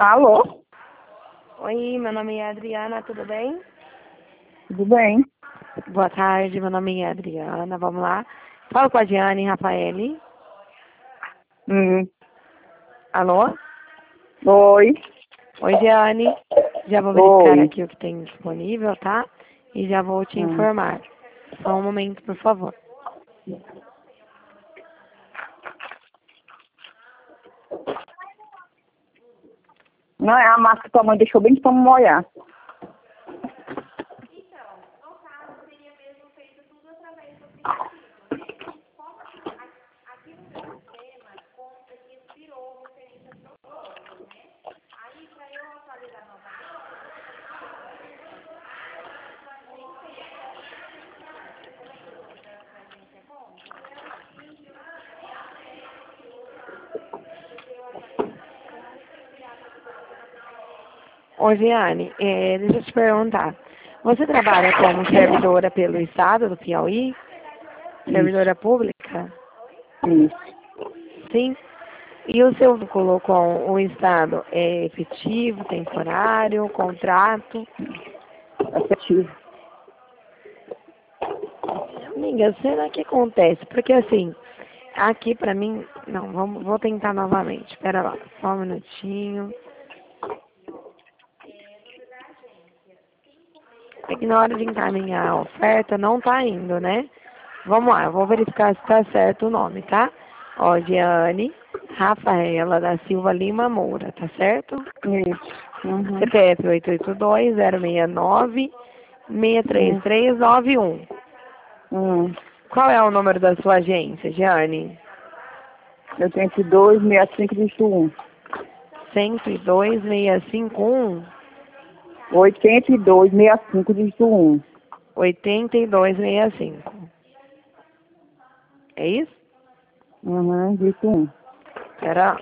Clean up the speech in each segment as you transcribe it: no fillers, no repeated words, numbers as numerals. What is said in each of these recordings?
Alô? Oi, meu nome é Adriana, tudo bem? Tudo bem? Boa tarde, meu nome é Adriana, vamos lá. Fala com a Diane Rafaeli. Hum. Alô? Oi. Oi, Diane. Já vou verificar Oi. aqui o que tem disponível, tá? E já vou te Hum. informar. Só um momento, por favor. Não é a massa que tua mãe deixou bem pra me molhar. Oi, Diane, deixa eu te perguntar. Você trabalha como servidora pelo Estado do Piauí? Isso. Servidora pública? Isso. Sim. E o seu vínculo com o Estado é efetivo, temporário, contrato? Afetivo. Amiga, será que acontece? Porque assim, aqui pra mim, não, vou tentar novamente. Espera lá, só um minutinho. É que na hora de encaminhar a oferta não tá indo, né? Vamos lá, eu vou verificar se tá certo o nome, tá? Ó, Diane Rafaela da Silva Lima Moura, tá certo? Isso. Uhum. CPF 882-069-63391. Hum. Qual é o número da sua agência, Giane? 82, 65, dígito 1. 102-651? 82, 65, dígito 1. 8265. É isso? Uhum, dígito 1. Pera.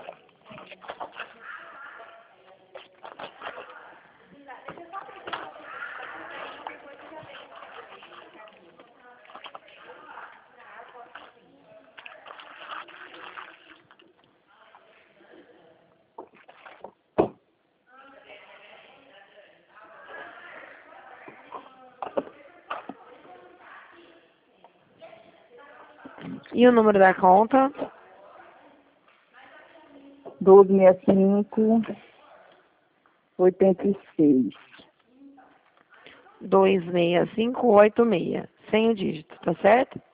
E o número da conta? 12, 65, 86. 26586. Sem o dígito, tá certo?